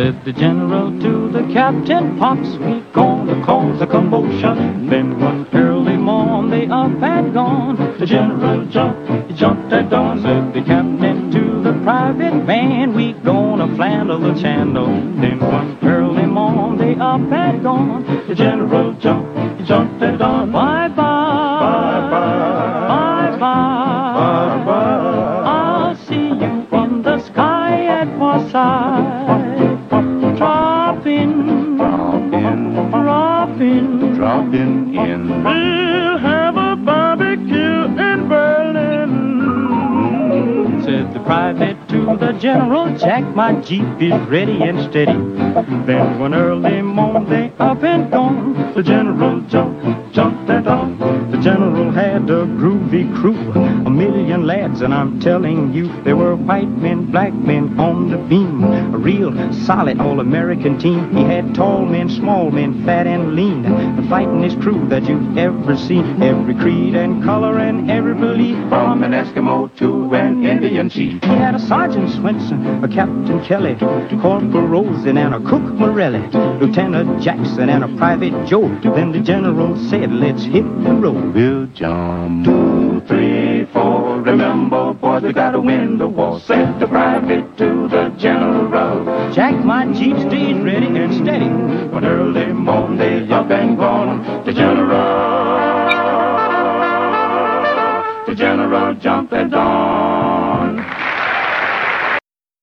Said the general to the captain, Pops, we gonna cause a commotion. Then one early morn they up and gone. The general he jumped at dawn. Said the captain to the private man, we gonna flander the channel. Then one early morn they up and gone. The general he jumped at dawn. Bye bye, bye bye, bye bye, bye bye. I'll see you in the sky at Versailles. Drop in, drop in. We'll have a barbecue in Berlin. Said the private to the general, Jack, my Jeep is ready and steady. Then one early morn they up and gone. The general jumped at dawn. The general had a groovy crew, 1,000,000 lads, and I'm telling you, there were white men, black men on the beam. A real solid all-American team. He had tall men, small men, fat and lean. The fightingest crew that you've ever seen. Every creed and color and every belief, from an Eskimo to an Indian chief. He had a Sergeant Swenson, a Captain Kelly, Corporal Rosen and a Cook Morelli, Lieutenant Jackson and a Private Joe. Then the general said, let's hit the road. We'll jump 2, 3, 4. Remember, boys, we gotta win the war. Said the private to the general. Jack, my Jeep stays ready and steady. One early morn they up and gone. The general jumped at dawn.